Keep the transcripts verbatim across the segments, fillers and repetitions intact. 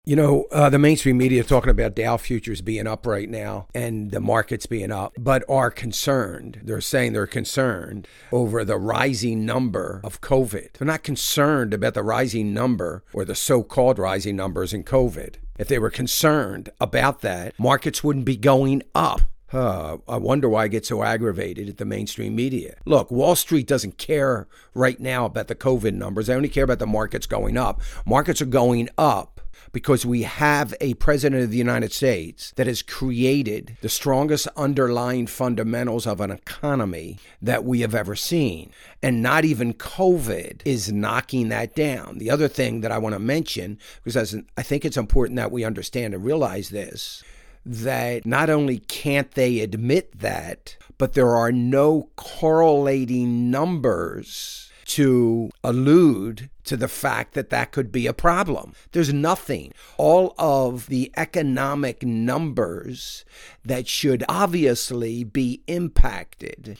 You know, uh, the mainstream media talking about Dow futures being up right now and the markets being up, but are concerned. They're saying they're concerned over the rising number of COVID. They're not concerned about the rising number or the so-called rising numbers in COVID. If they were concerned about that, markets wouldn't be going up. Uh, I wonder why I get so aggravated at the mainstream media. Look, Wall Street doesn't care right now about the COVID numbers. They only care about the markets going up. Markets are going up because we have a president of the United States that has created the strongest underlying fundamentals of an economy that we have ever seen. And not even COVID is knocking that down. The other thing that I want to mention, because I think it's important that we understand and realize this, that not only can't they admit that, but there are no correlating numbers to allude to the fact that that could be a problem. There's nothing. All of the economic numbers that should obviously be impacted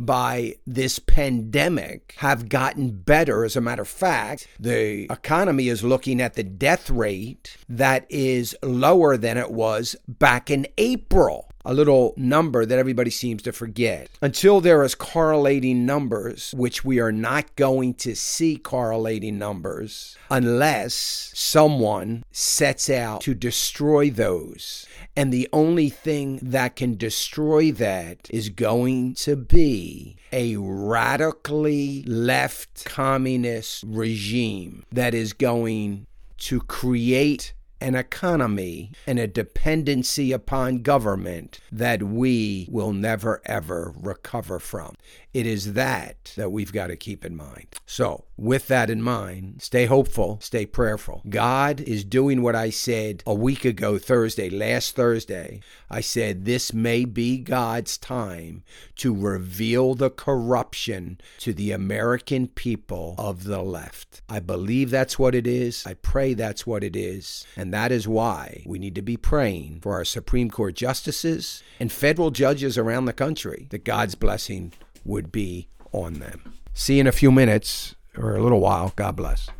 by this pandemic have gotten better. As a matter of fact, the economy is looking at the death rate that is lower than it was back in April. A little number that everybody seems to forget. Until there is correlating numbers, which we are not going to see correlating numbers unless someone sets out to destroy those. And the only thing that can destroy that is going to be a radically left communist regime that is going to create an economy and a dependency upon government that we will never, ever recover from. It is that that we've got to keep in mind. So with that in mind, stay hopeful, stay prayerful. God is doing what I said a week ago, Thursday, last Thursday. I said this may be God's time to reveal the corruption to the American people of the left. I believe that's what it is. I pray that's what it is. And that is why we need to be praying for our Supreme Court justices and federal judges around the country, that God's blessing would be on them. See you in a few minutes or a little while. God bless.